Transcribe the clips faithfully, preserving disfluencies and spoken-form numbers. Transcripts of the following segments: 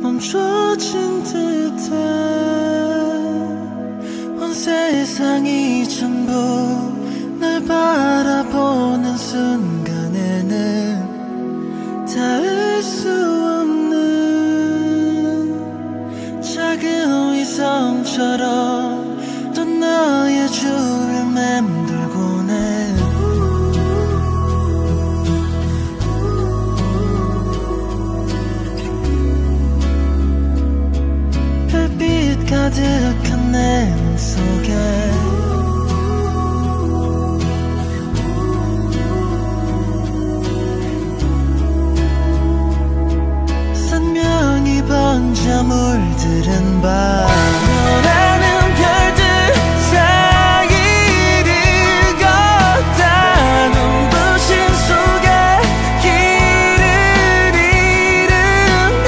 멈춰진 듯해. 온 세상이 전부 널 바라보는 순간에는 닿을 수 없는 작은 위성처럼 또 너의 주위를 맴돌곤 해. 별빛 가득한 내 맘속에 선명히 번져 물들은 밤. 너라는 별들 사이를 걷다 눈부신 속에 길을 잃은 나.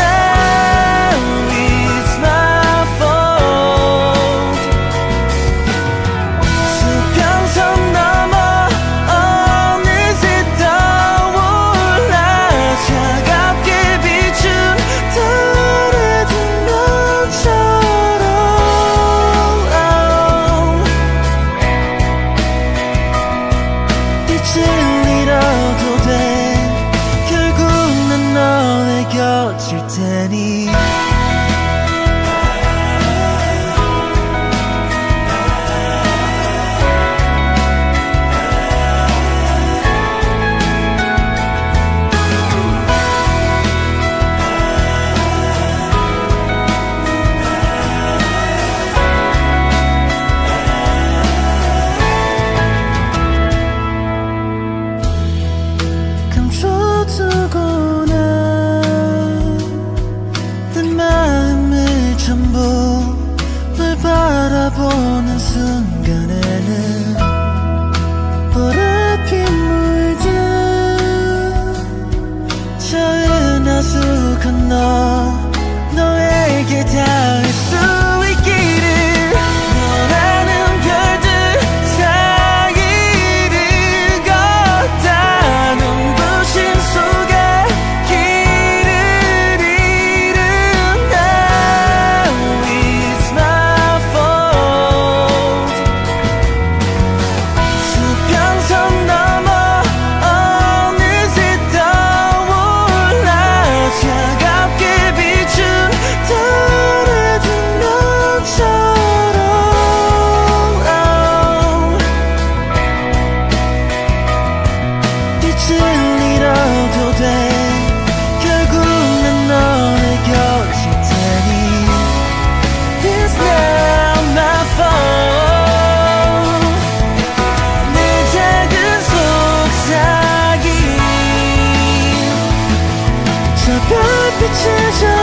It's my fault. 수평선 넘어 어느새 떠올라 차갑게 비춘 달의 뒷면처럼 빛을 잃어도 돼. 결국 난 너의 곁일 테니. 감춰두고 난 내 마음을 전부 널 바라보는 순간에는 보랏빛 물든 저 은하수 건너 너에게 닿을 수 있기를. 너라는 별들 사이를 걷다 눈부신 속에 길을 잃은 나. It's my fault. 수평선 넘어 어느새 떠올라 차갑게 비춘 달의 뒷면처럼 빛을 잃어도 돼. 결국 난 너의 곁일 테니. It's now my fault. 내 작은 속삭임 저 별빛을